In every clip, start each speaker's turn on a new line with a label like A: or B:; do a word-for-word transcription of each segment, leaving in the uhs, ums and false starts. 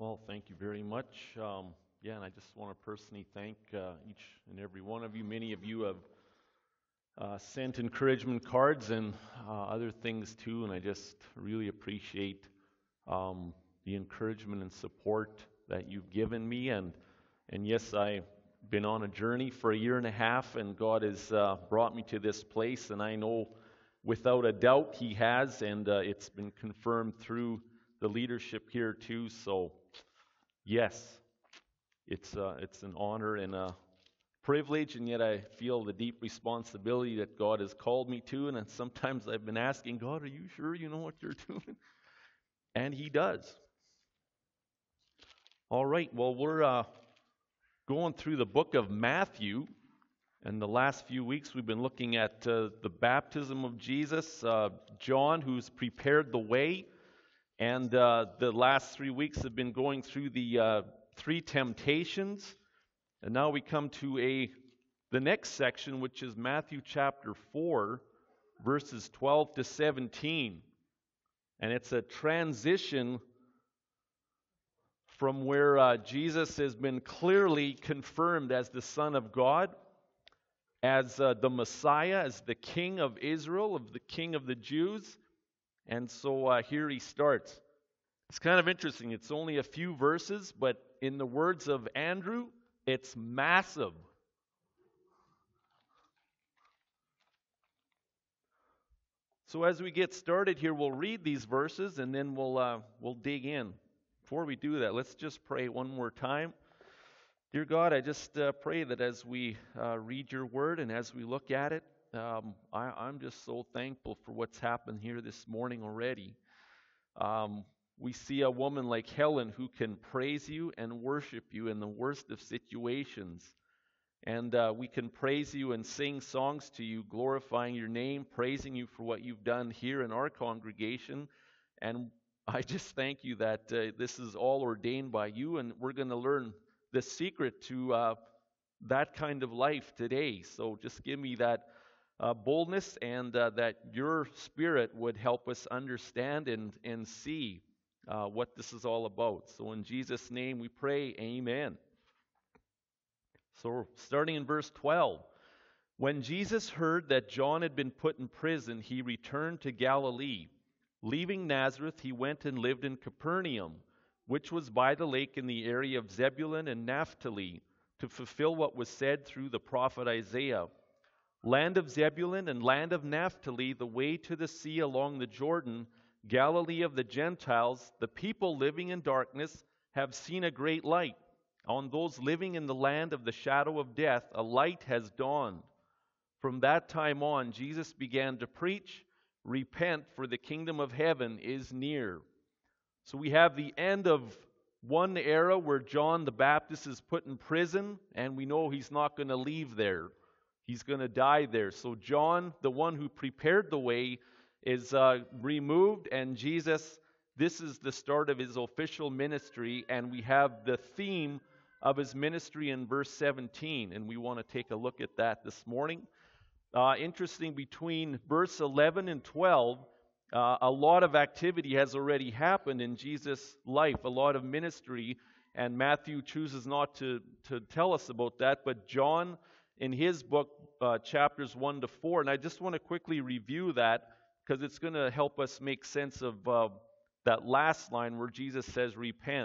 A: Well, thank you very much. Um, yeah, and I just want to personally thank uh, each and every one of you. Many of you have uh, sent encouragement cards and uh, other things too, and I just really appreciate um, the encouragement and support that you've given me. And and yes, I've been on a journey for a year and a half, and God has uh, brought me to this place, and I know without a doubt He has, and uh, it's been confirmed through the leadership here too. So. Yes, it's uh, it's an honor and a privilege, and yet I feel the deep responsibility that God has called me to. And then sometimes I've been asking God, "Are you sure you know what you're doing?" And He does. All right. Well, we're uh, going through the book of Matthew, and the last few weeks we've been looking at uh, the baptism of Jesus, uh, John, who's prepared the way. And uh, the last three weeks have been going through the uh, three temptations. And now we come to a the next section, which is Matthew chapter four, verses twelve to seventeen. And it's a transition from where uh, Jesus has been clearly confirmed as the Son of God, as uh, the Messiah, as the King of Israel, of the King of the Jews. And so uh, here he starts. It's kind of interesting. It's only a few verses, but in the words of Andrew, it's massive. So as we get started here, we'll read these verses and then we'll uh, we'll dig in. Before we do that, let's just pray one more time. Dear God, I just uh, pray that as we uh, read your word and as we look at it, um, I, I'm just so thankful for what's happened here this morning already. Um, we see a woman like Helen who can praise you and worship you in the worst of situations. And uh, we can praise you and sing songs to you, glorifying your name, praising you for what you've done here in our congregation. And I just thank you that uh, this is all ordained by you, and we're going to learn the secret to uh, that kind of life today. So just give me that uh, boldness, and uh, that your Spirit would help us understand and, and see uh, what this is all about. So in Jesus' name we pray, amen. So starting in verse twelve, when Jesus heard that John had been put in prison, he returned to Galilee. Leaving Nazareth, he went and lived in Capernaum, which was by the lake in the area of Zebulun and Naphtali, to fulfill what was said through the prophet Isaiah. Land of Zebulun and land of Naphtali, the way to the sea along the Jordan, Galilee of the Gentiles, the people living in darkness have seen a great light. On those living in the land of the shadow of death, a light has dawned. From that time on, Jesus began to preach, "Repent, for the kingdom of heaven is near." So we have the end of one era where John the Baptist is put in prison, and we know he's not going to leave there. He's going to die there. So John, the one who prepared the way, is uh, removed, and Jesus, this is the start of his official ministry, and we have the theme of his ministry in verse seventeen, and we want to take a look at that this morning. Uh, interesting, between verse eleven and twelve, uh, a lot of activity has already happened in Jesus' life, a lot of ministry, and Matthew chooses not to, to tell us about that, but John, in his book, uh, chapters one to four, and I just want to quickly review that, because it's going to help us make sense of uh, that last line where Jesus says, "Repent."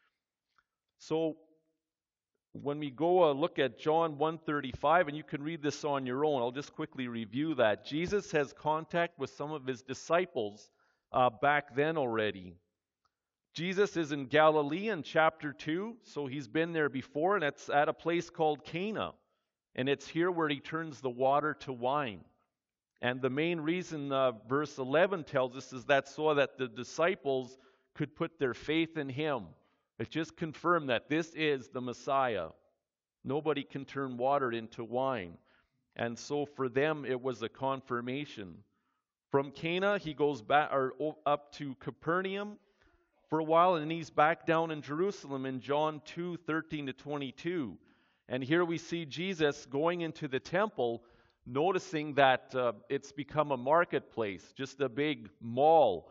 A: So, when we go uh, look at John one thirty-five, and you can read this on your own, I'll just quickly review that. Jesus has contact with some of his disciples uh, back then already. Jesus is in Galilee in chapter two, so he's been there before, and it's at a place called Cana. And it's here where he turns the water to wine. And the main reason uh, verse eleven tells us is that so that the disciples could put their faith in him. It just confirmed that this is the Messiah. Nobody can turn water into wine. And so for them, it was a confirmation. From Cana, he goes back or up to Capernaum for a while, and he's back down in Jerusalem in John two thirteen to twenty-two. And here we see Jesus going into the temple, noticing that uh, it's become a marketplace, just a big mall.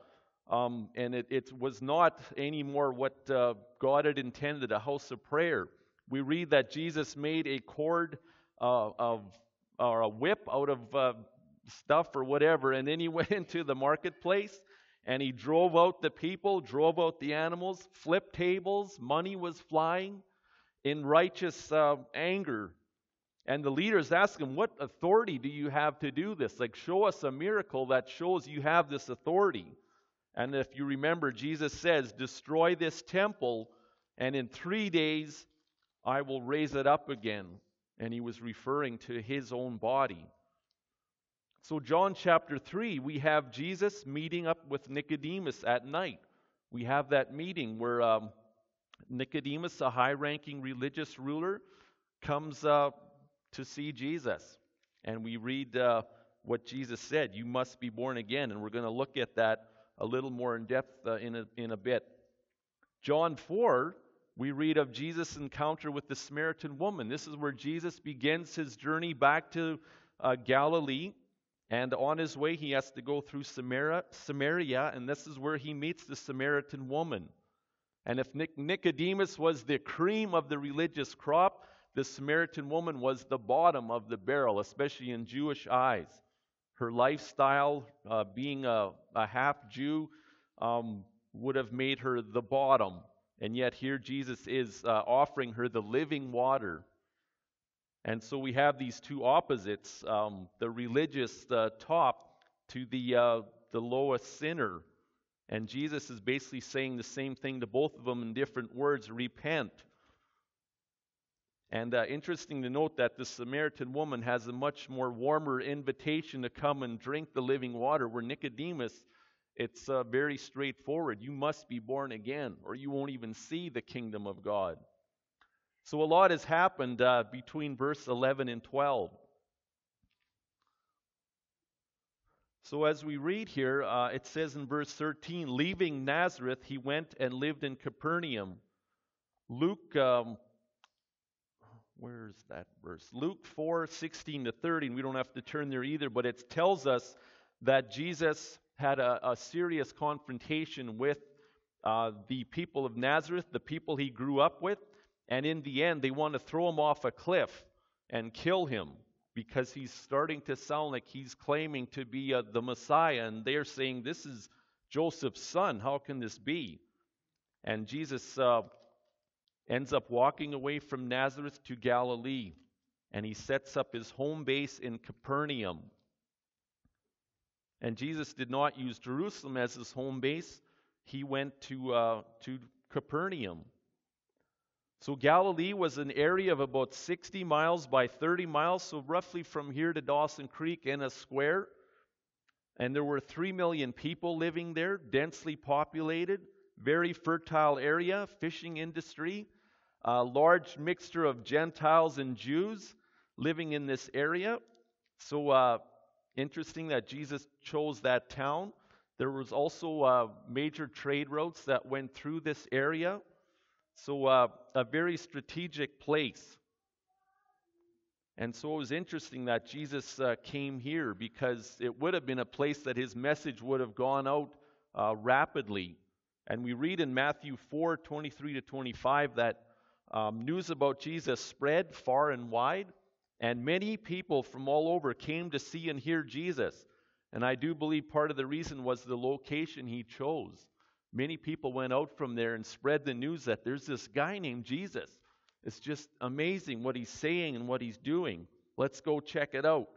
A: Um, and it, it was not anymore what uh, God had intended, a house of prayer. We read that Jesus made a cord uh, of, or a whip out of uh, stuff or whatever, and then he went into the marketplace and he drove out the people, drove out the animals, flipped tables, money was flying in righteous uh, anger. And the leaders asked him, what authority do you have to do this? Like, show us a miracle that shows you have this authority. And if you remember, Jesus says, destroy this temple, and in three days I will raise it up again. And he was referring to his own body. So John chapter three, we have Jesus meeting up with Nicodemus at night. We have that meeting where um, Nicodemus, a high-ranking religious ruler, comes uh, to see Jesus. And we read uh, what Jesus said, you must be born again. And we're going to look at that a little more in depth uh, in, a, in a bit. John four, we read of Jesus' encounter with the Samaritan woman. This is where Jesus begins his journey back to uh, Galilee. And on his way, he has to go through Samaria, Samaria, and this is where he meets the Samaritan woman. And if Nic- Nicodemus was the cream of the religious crop, the Samaritan woman was the bottom of the barrel, especially in Jewish eyes. Her lifestyle, uh, being a, a half-Jew, um, would have made her the bottom. And yet here Jesus is uh, offering her the living water. And so we have these two opposites, um, the religious uh, top to the, uh, the lowest sinner. And Jesus is basically saying the same thing to both of them in different words, repent. And uh, interesting to note that the Samaritan woman has a much more warmer invitation to come and drink the living water, where Nicodemus, it's uh, very straightforward. You must be born again, or you won't even see the kingdom of God. So a lot has happened uh, between verse eleven and twelve. So as we read here, uh, it says in verse thirteen, leaving Nazareth, he went and lived in Capernaum. Luke... Um, Where's that verse? Luke four, sixteen to thirty. We don't have to turn there either, but it tells us that Jesus had a, a serious confrontation with uh, the people of Nazareth, the people he grew up with, and in the end, they want to throw him off a cliff and kill him because he's starting to sound like he's claiming to be uh, the Messiah, and they're saying, this is Joseph's son. How can this be? And Jesus... Uh, ends up walking away from Nazareth to Galilee, and he sets up his home base in Capernaum. And Jesus did not use Jerusalem as his home base. He went to, uh, to Capernaum. So Galilee was an area of about sixty miles by thirty miles, so roughly from here to Dawson Creek in a square. And there were three million people living there, densely populated, very fertile area, fishing industry, a large mixture of Gentiles and Jews living in this area. So uh, interesting that Jesus chose that town. There was also uh, major trade routes that went through this area. So uh, a very strategic place. And so it was interesting that Jesus uh, came here, because it would have been a place that his message would have gone out uh, rapidly. And we read in Matthew four, twenty-three to twenty-five that um, news about Jesus spread far and wide, and many people from all over came to see and hear Jesus. And I do believe part of the reason was the location he chose. Many people went out from there and spread the news that there's this guy named Jesus. It's just amazing what he's saying and what he's doing. Let's go check it out.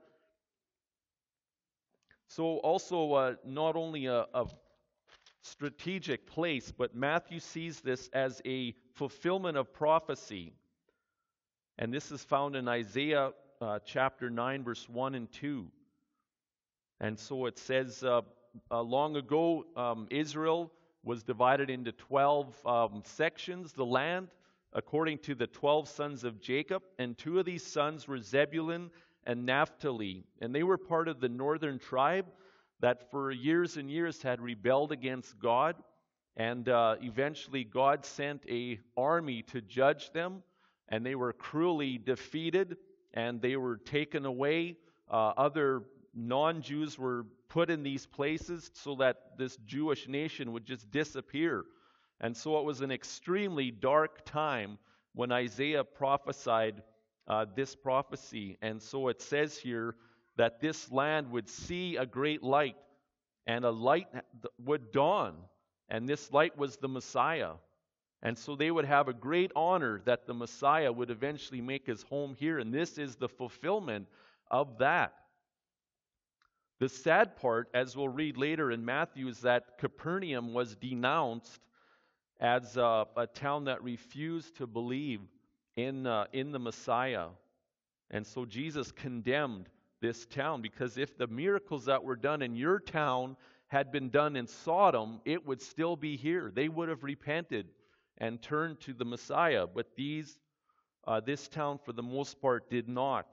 A: So also uh, not only a, a strategic place, but Matthew sees this as a fulfillment of prophecy. And this is found in Isaiah uh, chapter nine, verse one and two. And so it says, uh, uh, long ago, um, Israel was divided into twelve um, sections, the land, according to the twelve sons of Jacob. And two of these sons were Zebulun and Naphtali. And they were part of the northern tribe that for years and years had rebelled against God. And uh, eventually God sent an army to judge them. And they were cruelly defeated, and they were taken away. Uh, other non-Jews were put in these places so that this Jewish nation would just disappear. And so it was an extremely dark time when Isaiah prophesied uh, this prophecy. And so it says here that this land would see a great light, and a light would dawn, and this light was the Messiah. And so they would have a great honor that the Messiah would eventually make his home here, and this is the fulfillment of that. The sad part, as we'll read later in Matthew, is that Capernaum was denounced as a, a town that refused to believe in, uh, in the Messiah. And so Jesus condemned this town, because if the miracles that were done in your town had been done in Sodom, it would still be here. They would have repented and turned to the Messiah, but these, uh, this town for the most part did not.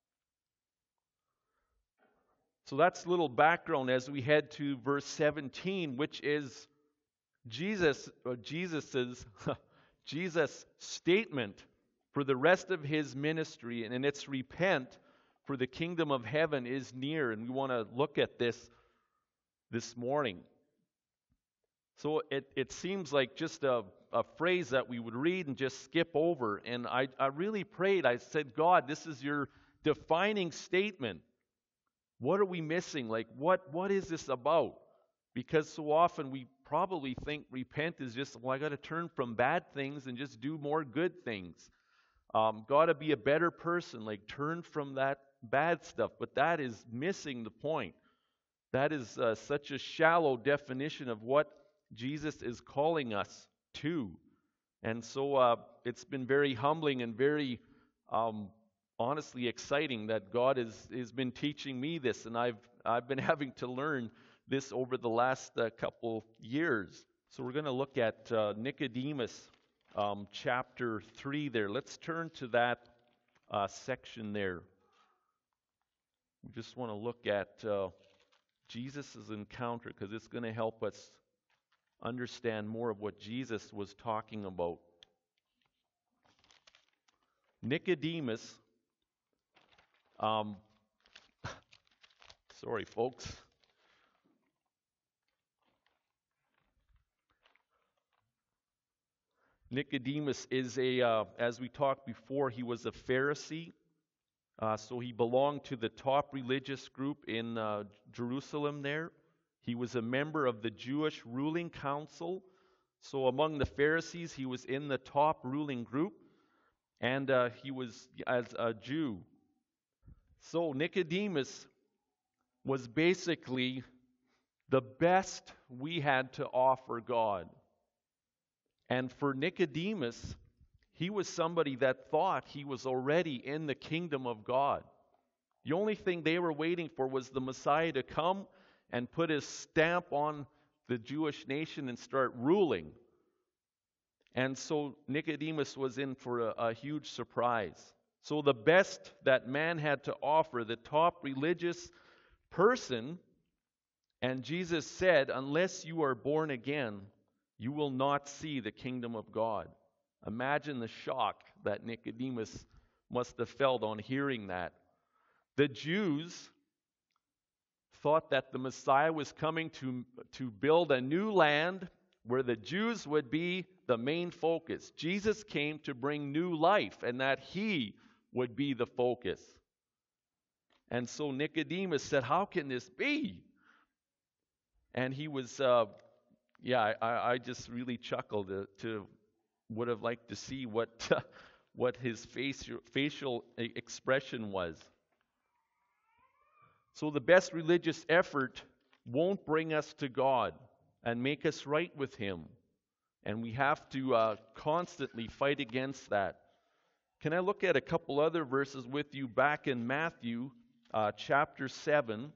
A: So that's a little background as we head to verse seventeen, which is Jesus, uh, Jesus's Jesus' statement for the rest of his ministry, and it's repent, for the kingdom of heaven is near. And we want to look at this this morning. So it, it seems like just a, a phrase that we would read and just skip over. And I, I really prayed. I said, God, this is your defining statement. What are we missing? Like, what what is this about? Because so often we probably think repent is just, well, I got to turn from bad things and just do more good things. Um, got to be a better person, like turn from that bad stuff. But that is missing the point. That is uh, such a shallow definition of what Jesus is calling us to. And so uh, it's been very humbling and very um, honestly exciting that God has, has been teaching me this, and I've I've been having to learn this over the last uh, couple years. So we're going to look at uh, Nicodemus um, chapter three there. Let's turn to that uh, section there. We just want to look at uh, Jesus' encounter, because it's going to help us understand more of what Jesus was talking about. Nicodemus, um, sorry folks. Nicodemus is a, uh, as we talked before, he was a Pharisee. Uh, so he belonged to the top religious group in uh, Jerusalem there. He was a member of the Jewish ruling council. So among the Pharisees, he was in the top ruling group. And uh, he was as a Jew. So Nicodemus was basically the best we had to offer God. And for Nicodemus, he was somebody that thought he was already in the kingdom of God. The only thing they were waiting for was the Messiah to come and put his stamp on the Jewish nation and start ruling. And so Nicodemus was in for a, a huge surprise. So the best that man had to offer, the top religious person, and Jesus said, unless you are born again, you will not see the kingdom of God. Imagine the shock that Nicodemus must have felt on hearing that. The Jews thought that the Messiah was coming to, to build a new land where the Jews would be the main focus. Jesus came to bring new life, and that he would be the focus. And so Nicodemus said, how can this be? And he was, uh, yeah, I, I just really chuckled to, to would have liked to see what what his face, facial expression was. So the best religious effort won't bring us to God and make us right with him. And we have to uh, constantly fight against that. Can I look at a couple other verses with you back in Matthew uh, chapter seven?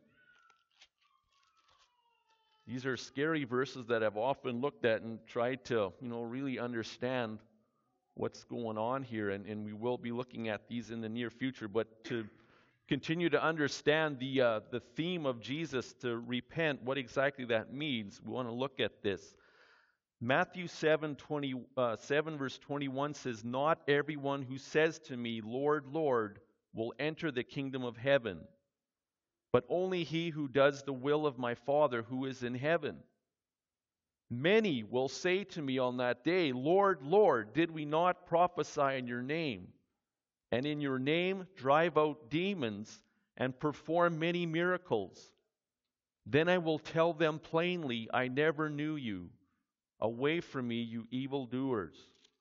A: These are scary verses that I've often looked at and tried to, you know, really understand what's going on here, and, and we will be looking at these in the near future. But to continue to understand the uh, the theme of Jesus to repent, what exactly that means, we want to look at this. Matthew seven, twenty, uh, seven verse twenty-one says, not everyone who says to me, Lord, Lord, will enter the kingdom of heaven, but only he who does the will of my Father who is in heaven. Many will say to me on that day, Lord, Lord, did we not prophesy in your name, and in your name drive out demons and perform many miracles? Then I will tell them plainly, I never knew you. Away from me, you evildoers.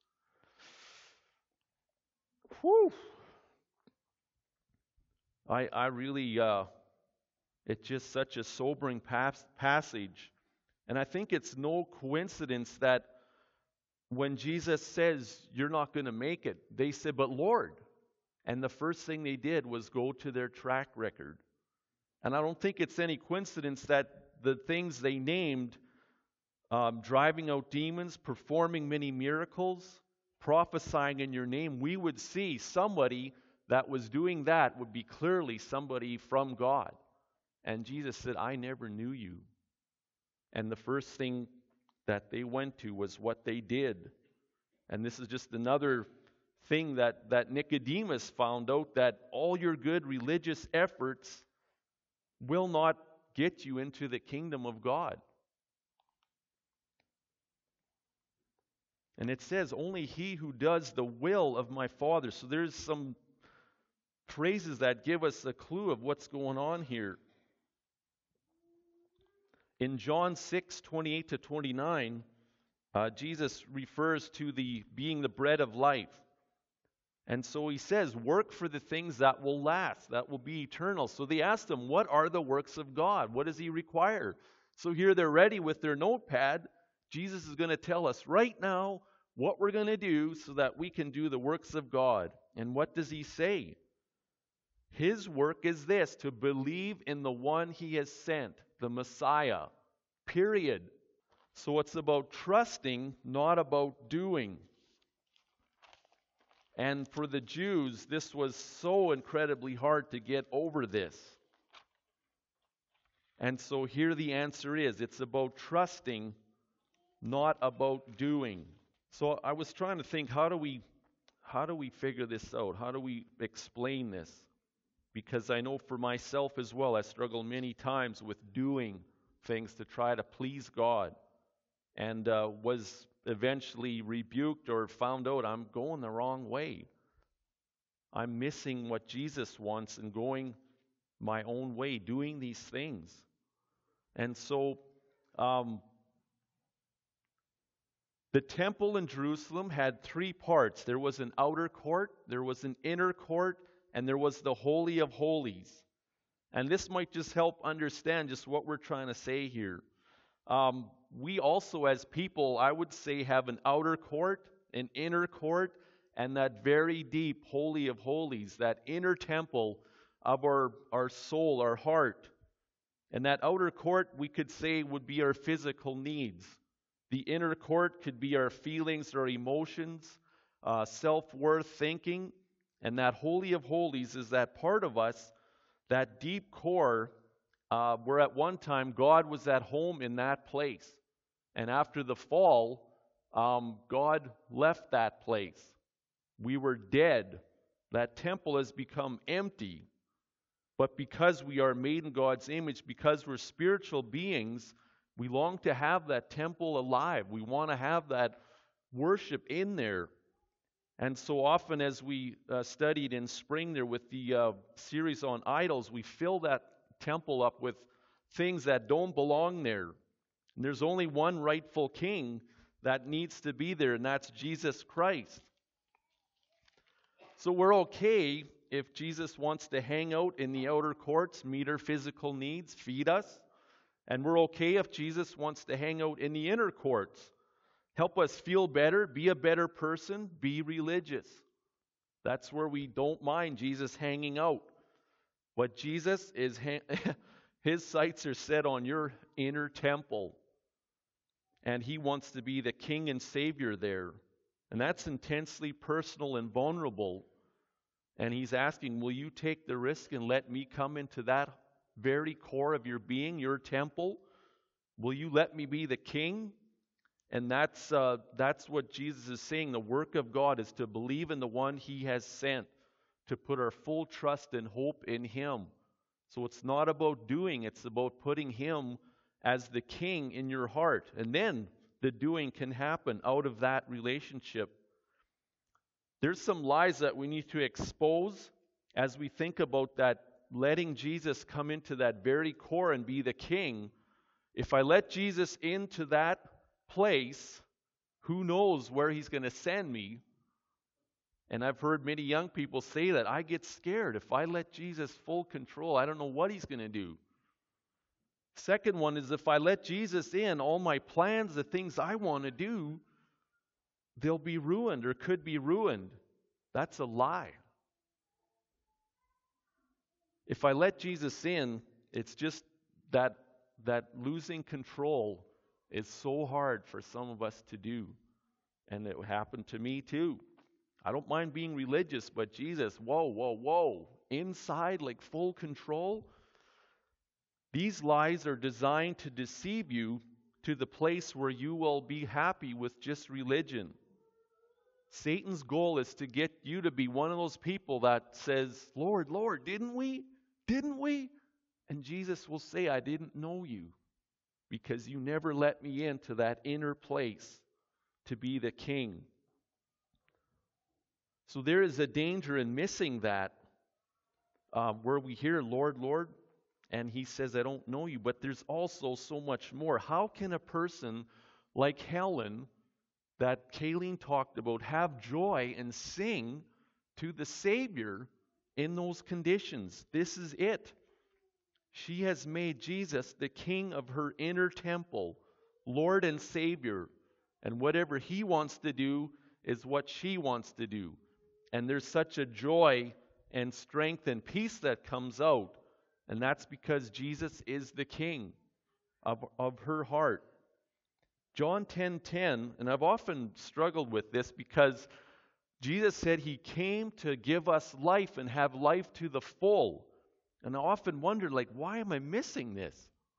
A: Whew. I, I really, uh, it's just such a sobering pas- passage. And I think it's no coincidence that when Jesus says, you're not going to make it, they said, but Lord. And the first thing they did was go to their track record. And I don't think it's any coincidence that the things they named, um, driving out demons, performing many miracles, prophesying in your name, we would see somebody that was doing that would be clearly somebody from God. And Jesus said, I never knew you. And the first thing that they went to was what they did. And this is just another thing that, that Nicodemus found out, that all your good religious efforts will not get you into the kingdom of God. And it says, only he who does the will of my Father. So there's some phrases that give us a clue of what's going on here. In John six, twenty-eight to twenty-nine, uh, Jesus refers to the being the bread of life. And so he says, work for the things that will last, that will be eternal. So they asked him, what are the works of God? What does he require? So here they're ready with their notepad. Jesus is going to tell us right now what we're going to do so that we can do the works of God. And what does he say? His work is this, to believe in the one he has sent, the Messiah. Period. So it's about trusting, not about doing. And for the Jews, this was so incredibly hard to get over this. And so here the answer is, it's about trusting, not about doing. So I was trying to think, how do we how do we figure this out? How do we explain this? Because I know for myself as well, I struggle many times with doing things to try to please God, and uh, was eventually rebuked or found out I'm going the wrong way. I'm missing what Jesus wants and going my own way, doing these things. And so um, the temple in Jerusalem had three parts. There was an outer court, there was an inner court, and there was the Holy of Holies. And this might just help understand just what we're trying to say here. Um, we also, as people, I would say, have an outer court, an inner court, and that very deep Holy of Holies, that inner temple of our, our soul, our heart. And that outer court, we could say, would be our physical needs. The inner court could be our feelings, our emotions, uh, self-worth, thinking. And that Holy of Holies is that part of us, that deep core, uh, where at one time God was at home in that place. And after the fall, um, God left that place. We were dead. That temple has become empty. But because we are made in God's image, because we're spiritual beings, we long to have that temple alive. We want to have that worship in there. And so often as we uh, studied in spring there with the uh, series on idols, we fill that temple up with things that don't belong there. And there's only one rightful king that needs to be there, and that's Jesus Christ. So we're okay if Jesus wants to hang out in the outer courts, meet our physical needs, feed us. And we're okay if Jesus wants to hang out in the inner courts, help us feel better, be a better person, be religious. That's where we don't mind Jesus hanging out. But Jesus is, ha- his sights are set on your inner temple. And he wants to be the king and savior there. And that's intensely personal and vulnerable. And he's asking, will you take the risk and let me come into that very core of your being, your temple? Will you let me be the king? And that's uh, that's what Jesus is saying. The work of God is to believe in the one he has sent, to put our full trust and hope in him. So it's not about doing, it's about putting Him as the king in your heart. And then the doing can happen out of that relationship. There's some lies that we need to expose as we think about that, letting Jesus come into that very core and be the king. If I let Jesus into that place, who knows where He's going to send me? And I've heard many young people say that. I get scared. If I let Jesus full control, I don't know what He's going to do. Second one is, if I let Jesus in, all my plans, the things I want to do, they'll be ruined or could be ruined. That's a lie. If I let Jesus in, it's just that that losing control is so hard for some of us to do. And it happened to me too. I don't mind being religious, but Jesus, whoa, whoa, whoa. Inside, like full control. These lies are designed to deceive you to the place where you will be happy with just religion. Satan's goal is to get you to be one of those people that says, Lord, Lord, didn't we? Didn't we? And Jesus will say, I didn't know you because you never let me into that inner place to be the king. So there is a danger in missing that, uh, where we hear, Lord, Lord, and He says, I don't know you. But there's also so much more. How can a person like Helen, that Kayleen talked about, have joy and sing to the Savior in those conditions? This is it. She has made Jesus the king of her inner temple, Lord and Savior. And whatever He wants to do is what she wants to do. And there's such a joy and strength and peace that comes out. And that's because Jesus is the king of, of her heart. John ten ten, and I've often struggled with this because Jesus said He came to give us life and have life to the full. And I often wonder, like, why am I missing this?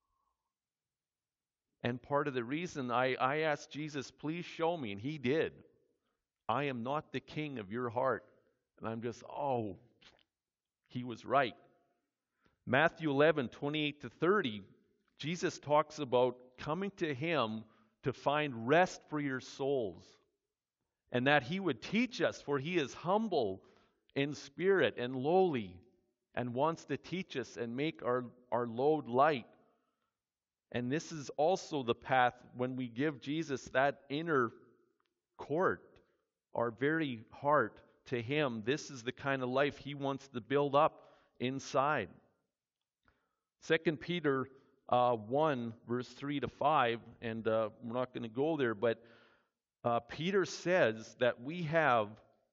A: And part of the reason I, I asked Jesus, please show me, and He did. I am not the king of your heart. And I'm just, oh, He was right. Matthew eleven, twenty-eight to thirty, Jesus talks about coming to Him to find rest for your souls. And that He would teach us, for He is humble in spirit and lowly, and wants to teach us and make our, our load light. And this is also the path when we give Jesus that inner court, our very heart to Him. This is the kind of life He wants to build up inside. Second Peter uh, one, verse three to five, and uh, we're not going to go there, but uh, Peter says that we have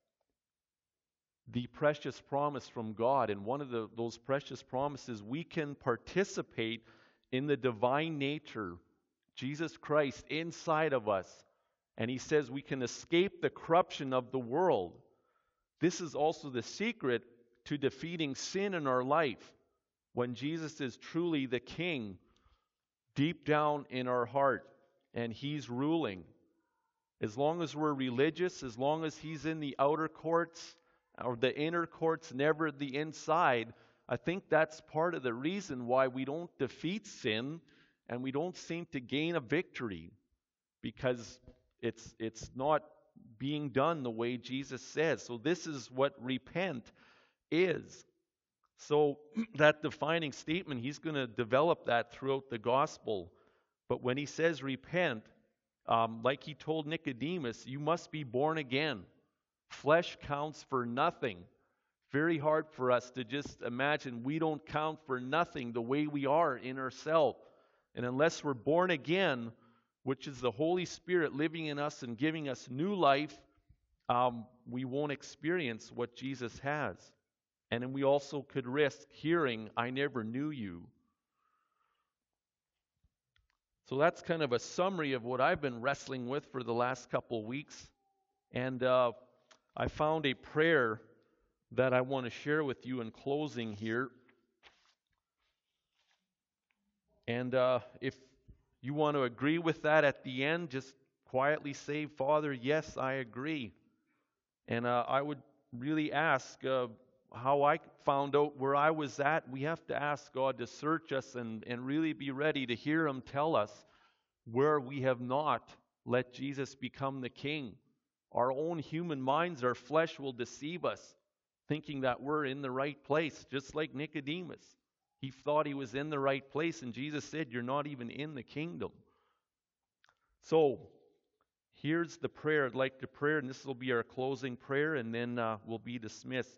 A: the precious promise from God, and one of the, those precious promises, we can participate in the divine nature, Jesus Christ inside of us. And he says we can escape the corruption of the world. This is also the secret to defeating sin in our life. When Jesus is truly the king deep down in our heart and He's ruling. As long as we're religious, as long as He's in the outer courts or the inner courts, never the inside, I think that's part of the reason why we don't defeat sin and we don't seem to gain a victory, because it's it's not being done the way Jesus says. So this is what repent is. So that defining statement, He's going to develop that throughout the gospel. But when He says repent, um, like He told Nicodemus, you must be born again. Flesh counts for nothing. Very hard for us to just imagine we don't count for nothing the way we are in ourselves. And unless we're born again, which is the Holy Spirit living in us and giving us new life, um, we won't experience what Jesus has. And then we also could risk hearing, I never knew you. So that's kind of a summary of what I've been wrestling with for the last couple weeks. And uh, I found a prayer that I want to share with you in closing here. And uh, if you want to agree with that at the end, just quietly say, Father, yes, I agree. And uh, I would really ask, uh, how I found out where I was at, we have to ask God to search us and, and really be ready to hear Him tell us where we have not let Jesus become the King. Our own human minds, our flesh will deceive us, thinking that we're in the right place, just like Nicodemus. He thought he was in the right place, and Jesus said, you're not even in the kingdom. So, here's the prayer I'd like to pray, and this will be our closing prayer, and then uh, we'll be dismissed.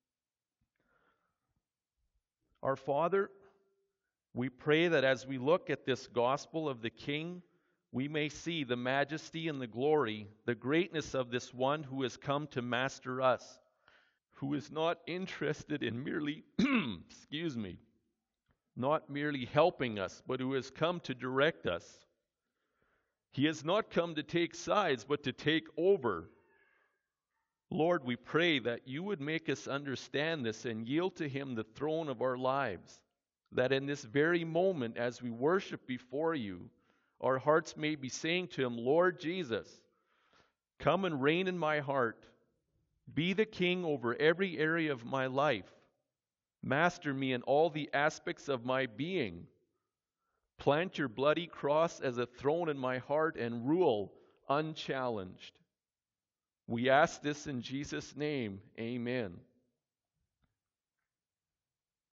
A: Our Father, we pray that as we look at this gospel of the King, we may see the majesty and the glory, the greatness of this one who has come to master us, who is not interested in merely, excuse me, not merely helping us, but who has come to direct us. He has not come to take sides, but to take over. Lord, we pray that you would make us understand this and yield to him the throne of our lives, that in this very moment as we worship before you, our hearts may be saying to him, Lord Jesus, come and reign in my heart. Be the king over every area of my life. Master me in all the aspects of my being. Plant your bloody cross as a throne in my heart and rule unchallenged. We ask this in Jesus' name. Amen.